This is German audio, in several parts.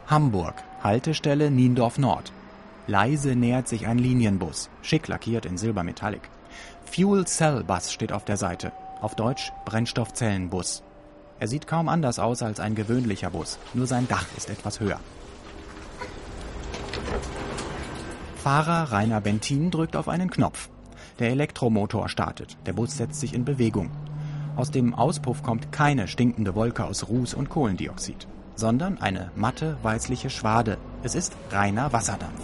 Hamburg, Haltestelle Niendorf Nord. Leise nähert sich ein Linienbus, schick lackiert in Silbermetallic. Fuel Cell Bus steht auf der Seite, auf Deutsch Brennstoffzellenbus. Er sieht kaum anders aus als ein gewöhnlicher Bus, nur sein Dach ist etwas höher. Fahrer Rainer Bentin drückt auf einen Knopf. Der Elektromotor startet, der Bus setzt sich in Bewegung. Aus dem Auspuff kommt keine stinkende Wolke aus Ruß und Kohlendioxid, sondern eine matte, weißliche Schwade. Es ist reiner Wasserdampf.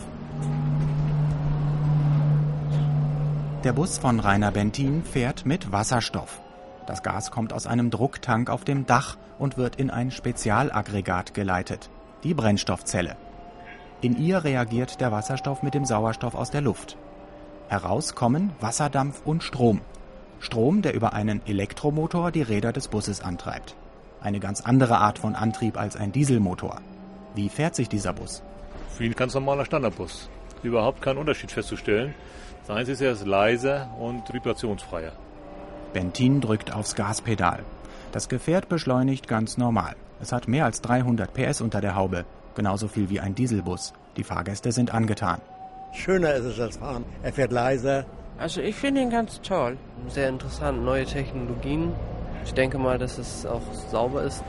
Der Bus von Rainer Bentin fährt mit Wasserstoff. Das Gas kommt aus einem Drucktank auf dem Dach und wird in ein Spezialaggregat geleitet, die Brennstoffzelle. In ihr reagiert der Wasserstoff mit dem Sauerstoff aus der Luft. Heraus kommen Wasserdampf und Strom. Strom, der über einen Elektromotor die Räder des Busses antreibt. Eine ganz andere Art von Antrieb als ein Dieselmotor. Wie fährt sich dieser Bus? Wie ein ganz normaler Standardbus. Überhaupt kein Unterschied festzustellen. Das Einzige ist, er ist leiser und vibrationsfreier. Bentin drückt aufs Gaspedal. Das Gefährt beschleunigt ganz normal. Es hat mehr als 300 PS unter der Haube. Genauso viel wie ein Dieselbus. Die Fahrgäste sind angetan. Schöner ist es als Fahren. Er fährt leiser. Also ich finde ihn ganz toll. Sehr interessant, neue Technologien. Ich denke mal, dass es auch sauber ist.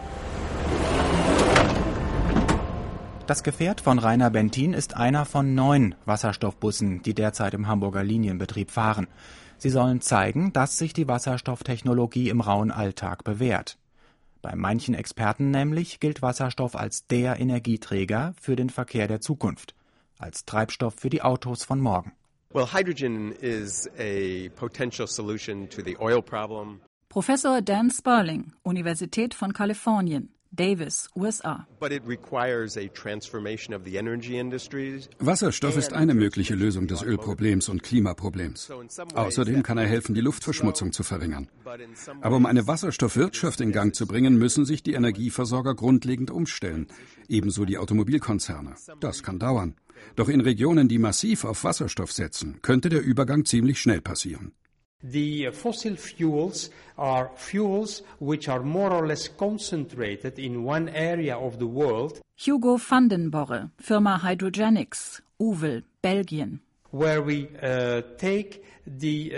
Das Gefährt von Rainer Bentin ist einer von 9 Wasserstoffbussen, die derzeit im Hamburger Linienbetrieb fahren. Sie sollen zeigen, dass sich die Wasserstofftechnologie im rauen Alltag bewährt. Bei manchen Experten nämlich gilt Wasserstoff als der Energieträger für den Verkehr der Zukunft, als Treibstoff für die Autos von morgen. Well, hydrogen is a potential solution to the oil problem. Professor Dan Sperling, Universität von Kalifornien, Davis, USA. But it requires a transformation of the energy industries. Wasserstoff ist eine mögliche Lösung des Ölproblems und Klimaproblems. Außerdem kann er helfen, die Luftverschmutzung zu verringern. Aber um eine Wasserstoffwirtschaft in Gang zu bringen, müssen sich die Energieversorger grundlegend umstellen. Ebenso die Automobilkonzerne. Das kann dauern. Doch in Regionen, die massiv auf Wasserstoff setzen, könnte der Übergang ziemlich schnell passieren. The fossil fuels are fuels which are more or less concentrated in one area of the world. Hugo van den Borre, Firma Hydrogenics, Uvel, Belgien. Where we take the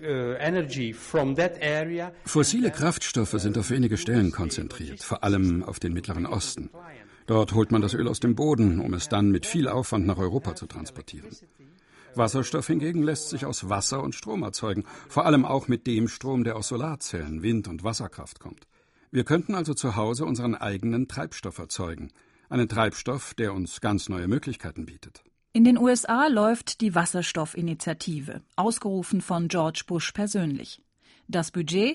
energy from that area. Fossile Kraftstoffe sind auf wenige Stellen konzentriert, vor allem auf den Mittleren Osten. Dort holt man das Öl aus dem Boden, um es dann mit viel Aufwand nach Europa zu transportieren. Wasserstoff hingegen lässt sich aus Wasser und Strom erzeugen, vor allem auch mit dem Strom, der aus Solarzellen, Wind- und Wasserkraft kommt. Wir könnten also zu Hause unseren eigenen Treibstoff erzeugen, einen Treibstoff, der uns ganz neue Möglichkeiten bietet. In den USA läuft die Wasserstoffinitiative, ausgerufen von George Bush persönlich. Das Budget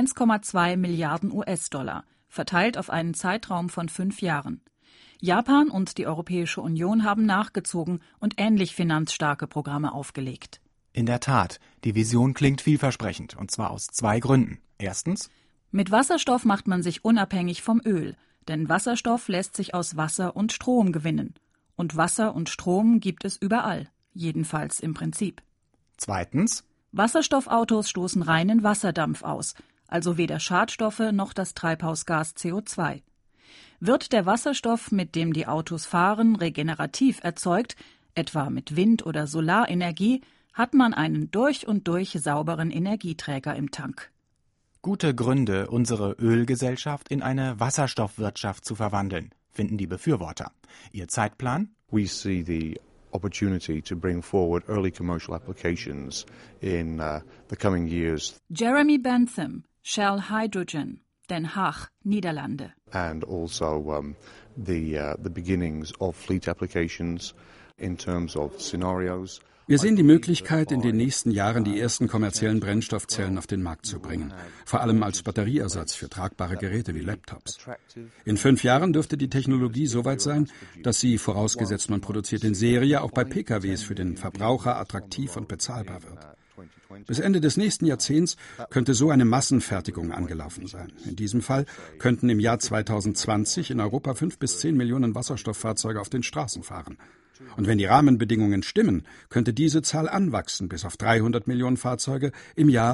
1,2 Milliarden US-Dollar, verteilt auf einen Zeitraum von 5 Jahren. Japan und die Europäische Union haben nachgezogen und ähnlich finanzstarke Programme aufgelegt. In der Tat, die Vision klingt vielversprechend, und zwar aus 2 Gründen. Erstens: Mit Wasserstoff macht man sich unabhängig vom Öl, denn Wasserstoff lässt sich aus Wasser und Strom gewinnen. Und Wasser und Strom gibt es überall, jedenfalls im Prinzip. Zweitens: Wasserstoffautos stoßen reinen Wasserdampf aus, also weder Schadstoffe noch das Treibhausgas CO2. Wird der Wasserstoff, mit dem die Autos fahren, regenerativ erzeugt, etwa mit Wind- oder Solarenergie, hat man einen durch und durch sauberen Energieträger im Tank. Gute Gründe, unsere Ölgesellschaft in eine Wasserstoffwirtschaft zu verwandeln, finden die Befürworter. Ihr Zeitplan? We see the opportunity to bring forward early commercial applications in the coming years. Jeremy Bentham, Shell Hydrogen, Den Haag, Niederlande. And also the beginnings of fleet applications in terms of scenarios. Wir sehen die Möglichkeit, in den nächsten Jahren die ersten kommerziellen Brennstoffzellen auf den Markt zu bringen, vor allem als Batterieersatz für tragbare Geräte wie Laptops. In 5 Jahren dürfte die Technologie so weit sein, dass sie, vorausgesetzt man produziert in Serie, auch bei PKWs für den Verbraucher attraktiv und bezahlbar wird. Bis Ende des nächsten Jahrzehnts könnte so eine Massenfertigung angelaufen sein. In diesem Fall könnten im Jahr 2020 in Europa 5 bis 10 Millionen Wasserstofffahrzeuge auf den Straßen fahren. Und wenn die Rahmenbedingungen stimmen, könnte diese Zahl anwachsen bis auf 300 Millionen Fahrzeuge im Jahr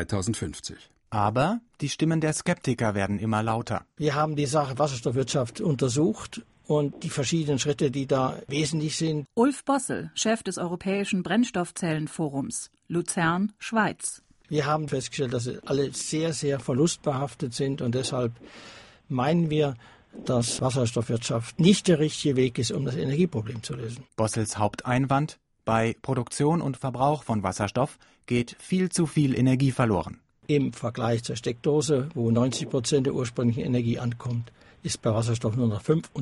2050. Aber die Stimmen der Skeptiker werden immer lauter. Wir haben die Sache Wasserstoffwirtschaft untersucht und die verschiedenen Schritte, die da wesentlich sind. Ulf Bossel, Chef des Europäischen Brennstoffzellenforums, Luzern, Schweiz. Wir haben festgestellt, dass sie alle sehr, sehr verlustbehaftet sind und deshalb meinen wir, dass Wasserstoffwirtschaft nicht der richtige Weg ist, um das Energieproblem zu lösen. Bossels Haupteinwand: Bei Produktion und Verbrauch von Wasserstoff geht viel zu viel Energie verloren. Im Vergleich zur Steckdose, wo 90% der ursprünglichen Energie ankommt, ist bei Wasserstoff nur noch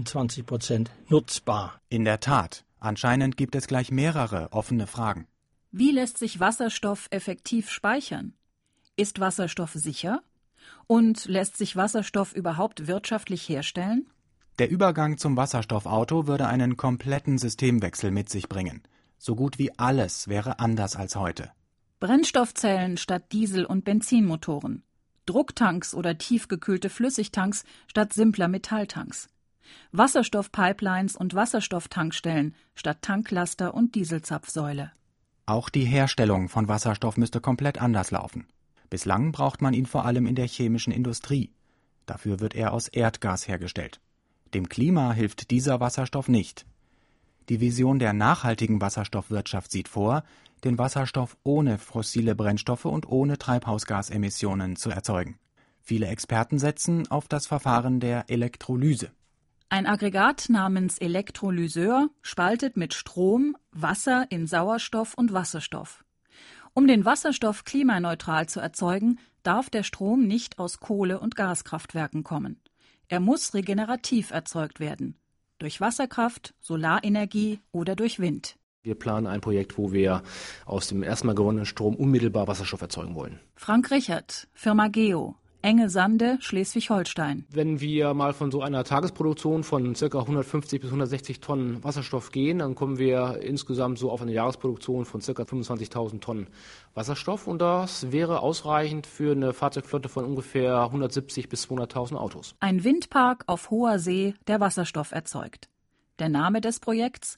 25% nutzbar. In der Tat, anscheinend gibt es gleich mehrere offene Fragen. Wie lässt sich Wasserstoff effektiv speichern? Ist Wasserstoff sicher? Und lässt sich Wasserstoff überhaupt wirtschaftlich herstellen? Der Übergang zum Wasserstoffauto würde einen kompletten Systemwechsel mit sich bringen. So gut wie alles wäre anders als heute. Brennstoffzellen statt Diesel- und Benzinmotoren. Drucktanks oder tiefgekühlte Flüssigtanks statt simpler Metalltanks. Wasserstoffpipelines und Wasserstofftankstellen statt Tanklaster und Dieselzapfsäule. Auch die Herstellung von Wasserstoff müsste komplett anders laufen. Bislang braucht man ihn vor allem in der chemischen Industrie. Dafür wird er aus Erdgas hergestellt. Dem Klima hilft dieser Wasserstoff nicht. Die Vision der nachhaltigen Wasserstoffwirtschaft sieht vor, den Wasserstoff ohne fossile Brennstoffe und ohne Treibhausgasemissionen zu erzeugen. Viele Experten setzen auf das Verfahren der Elektrolyse. Ein Aggregat namens Elektrolyseur spaltet mit Strom Wasser in Sauerstoff und Wasserstoff. Um den Wasserstoff klimaneutral zu erzeugen, darf der Strom nicht aus Kohle- und Gaskraftwerken kommen. Er muss regenerativ erzeugt werden. Durch Wasserkraft, Solarenergie oder durch Wind. Wir planen ein Projekt, wo wir aus dem erstmal gewonnenen Strom unmittelbar Wasserstoff erzeugen wollen. Frank Richert, Firma Geo, Enge Sande, Schleswig-Holstein. Wenn wir mal von so einer Tagesproduktion von ca. 150 bis 160 Tonnen Wasserstoff gehen, dann kommen wir insgesamt so auf eine Jahresproduktion von ca. 25.000 Tonnen Wasserstoff. Und das wäre ausreichend für eine Fahrzeugflotte von ungefähr 170 bis 200.000 Autos. Ein Windpark auf hoher See, der Wasserstoff erzeugt. Der Name des Projekts: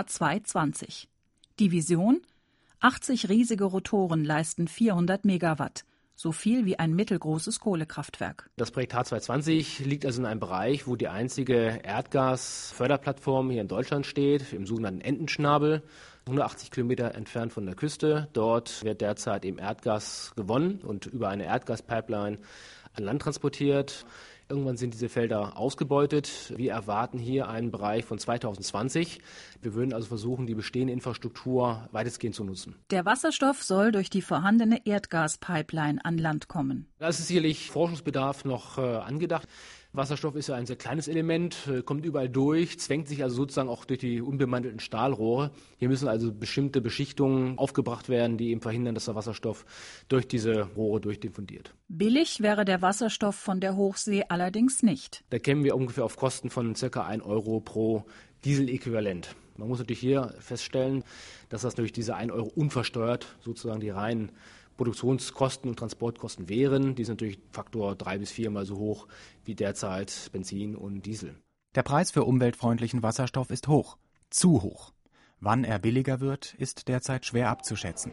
H220. Die Vision: 80 riesige Rotoren leisten 400 Megawatt. So viel wie ein mittelgroßes Kohlekraftwerk. Das Projekt H220 liegt also in einem Bereich, wo die einzige Erdgasförderplattform hier in Deutschland steht, im sogenannten Entenschnabel, 180 Kilometer entfernt von der Küste. Dort wird derzeit eben Erdgas gewonnen und über eine Erdgaspipeline an Land transportiert. Irgendwann sind diese Felder ausgebeutet. Wir erwarten hier einen Bereich von 2020. Wir würden also versuchen, die bestehende Infrastruktur weitestgehend zu nutzen. Der Wasserstoff soll durch die vorhandene Erdgaspipeline an Land kommen. Da ist sicherlich Forschungsbedarf noch angedacht. Wasserstoff ist ja ein sehr kleines Element, kommt überall durch, zwängt sich also sozusagen auch durch die unbemantelten Stahlrohre. Hier müssen also bestimmte Beschichtungen aufgebracht werden, die eben verhindern, dass der Wasserstoff durch diese Rohre durchdiffundiert. Billig wäre der Wasserstoff von der Hochsee allerdings nicht. Da kämen wir ungefähr auf Kosten von ca. 1 Euro pro Dieseläquivalent. Man muss natürlich hier feststellen, dass das durch diese 1 Euro unversteuert sozusagen die reinen Produktionskosten und Transportkosten wären. Die sind natürlich Faktor 3 bis 4 Mal so hoch wie derzeit Benzin und Diesel. Der Preis für umweltfreundlichen Wasserstoff ist hoch, zu hoch. Wann er billiger wird, ist derzeit schwer abzuschätzen.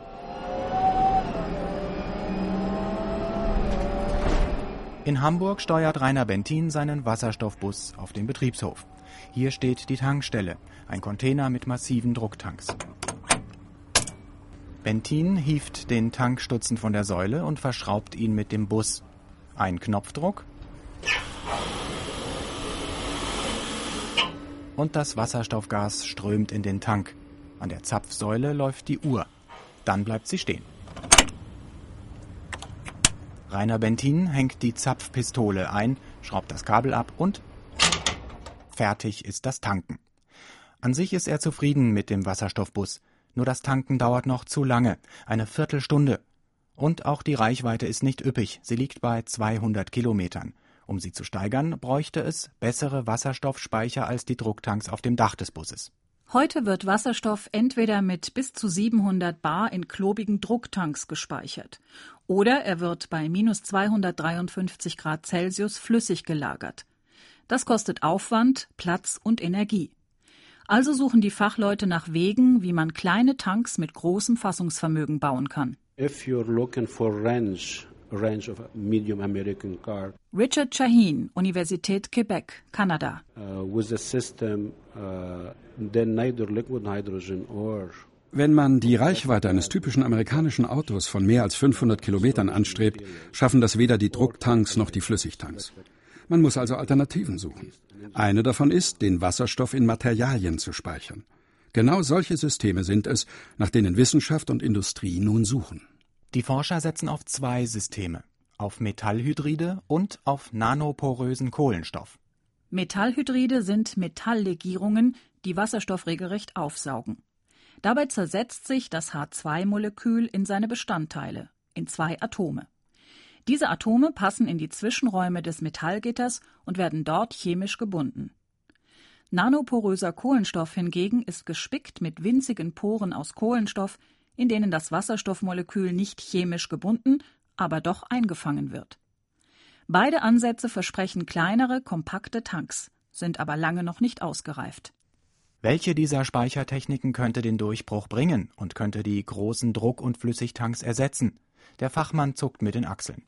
In Hamburg steuert Rainer Bentin seinen Wasserstoffbus auf den Betriebshof. Hier steht die Tankstelle, ein Container mit massiven Drucktanks. Bentin hieft den Tankstutzen von der Säule und verschraubt ihn mit dem Bus. Ein Knopfdruck und das Wasserstoffgas strömt in den Tank. An der Zapfsäule läuft die Uhr. Dann bleibt sie stehen. Rainer Bentin hängt die Zapfpistole ein, schraubt das Kabel ab und fertig ist das Tanken. An sich ist er zufrieden mit dem Wasserstoffbus. Nur das Tanken dauert noch zu lange, eine Viertelstunde. Und auch die Reichweite ist nicht üppig, sie liegt bei 200 Kilometern. Um sie zu steigern, bräuchte es bessere Wasserstoffspeicher als die Drucktanks auf dem Dach des Busses. Heute wird Wasserstoff entweder mit bis zu 700 bar in klobigen Drucktanks gespeichert oder er wird bei minus 253 Grad Celsius flüssig gelagert. Das kostet Aufwand, Platz und Energie. Also suchen die Fachleute nach Wegen, wie man kleine Tanks mit großem Fassungsvermögen bauen kann. If you're looking for range range of a medium American car. Richard Shaheen, Universität Quebec, Kanada. With a system, then neither liquid hydrogen or Wenn man die Reichweite eines typischen amerikanischen Autos von mehr als 500 Kilometern anstrebt, schaffen das weder die Drucktanks noch die Flüssigtanks. Man muss also Alternativen suchen. Eine davon ist, den Wasserstoff in Materialien zu speichern. Genau solche Systeme sind es, nach denen Wissenschaft und Industrie nun suchen. Die Forscher setzen auf 2 Systeme: auf Metallhydride und auf nanoporösen Kohlenstoff. Metallhydride sind Metalllegierungen, die Wasserstoff regelrecht aufsaugen. Dabei zersetzt sich das H2-Molekül in seine Bestandteile, in 2 Atome. Diese Atome passen in die Zwischenräume des Metallgitters und werden dort chemisch gebunden. Nanoporöser Kohlenstoff hingegen ist gespickt mit winzigen Poren aus Kohlenstoff, in denen das Wasserstoffmolekül nicht chemisch gebunden, aber doch eingefangen wird. Beide Ansätze versprechen kleinere, kompakte Tanks, sind aber lange noch nicht ausgereift. Welche dieser Speichertechniken könnte den Durchbruch bringen und könnte die großen Druck- und Flüssigtanks ersetzen? Der Fachmann zuckt mit den Achseln.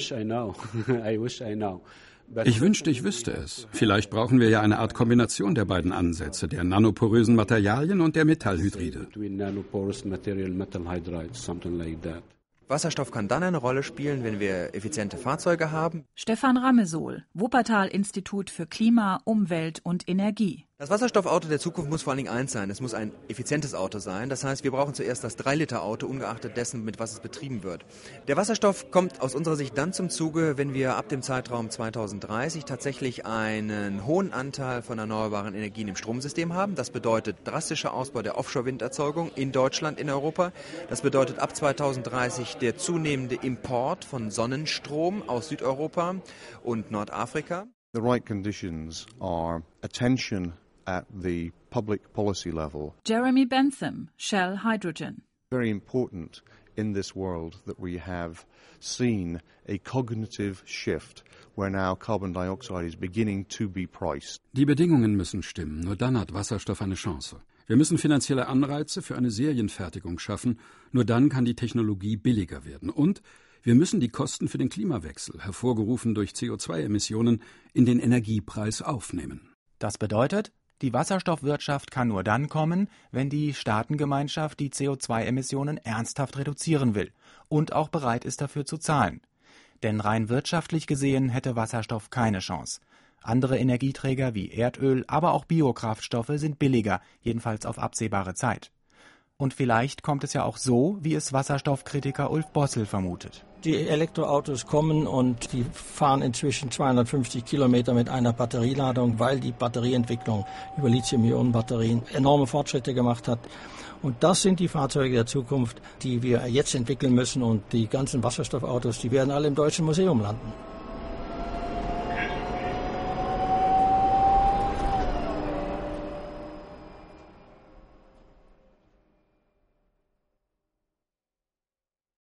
Ich wünschte, ich wüsste es. Vielleicht brauchen wir ja eine Art Kombination der beiden Ansätze, der nanoporösen Materialien und der Metallhydride. Wasserstoff kann dann eine Rolle spielen, wenn wir effiziente Fahrzeuge haben. Stefan Ramesol, Wuppertal-Institut für Klima, Umwelt und Energie. Das Wasserstoffauto der Zukunft muss vor allen Dingen eins sein. Es muss ein effizientes Auto sein. Das heißt, wir brauchen zuerst das 3-Liter-Auto, ungeachtet dessen, mit was es betrieben wird. Der Wasserstoff kommt aus unserer Sicht dann zum Zuge, wenn wir ab dem Zeitraum 2030 tatsächlich einen hohen Anteil von erneuerbaren Energien im Stromsystem haben. Das bedeutet drastischer Ausbau der Offshore-Winderzeugung in Deutschland, in Europa. Das bedeutet ab 2030 der zunehmende Import von Sonnenstrom aus Südeuropa und Nordafrika. The right conditions are attention at the public policy level. Jeremy Bentham, Shell Hydrogen. Very important in this world that we have seen a cognitive shift where now carbon dioxide is beginning to be priced. Die Bedingungen müssen stimmen, nur dann hat Wasserstoff eine Chance. Wir müssen finanzielle Anreize für eine Serienfertigung schaffen, nur dann kann die Technologie billiger werden. Und wir müssen die Kosten für den Klimawechsel, hervorgerufen durch CO2-Emissionen, in den Energiepreis aufnehmen. Das bedeutet, die Wasserstoffwirtschaft kann nur dann kommen, wenn die Staatengemeinschaft die CO2-Emissionen ernsthaft reduzieren will und auch bereit ist, dafür zu zahlen. Denn rein wirtschaftlich gesehen hätte Wasserstoff keine Chance. Andere Energieträger wie Erdöl, aber auch Biokraftstoffe sind billiger, jedenfalls auf absehbare Zeit. Und vielleicht kommt es ja auch so, wie es Wasserstoffkritiker Ulf Bossel vermutet. Die Elektroautos kommen und die fahren inzwischen 250 Kilometer mit einer Batterieladung, weil die Batterieentwicklung über Lithium-Ionen-Batterien enorme Fortschritte gemacht hat. Und das sind die Fahrzeuge der Zukunft, die wir jetzt entwickeln müssen. Und die ganzen Wasserstoffautos, die werden alle im Deutschen Museum landen.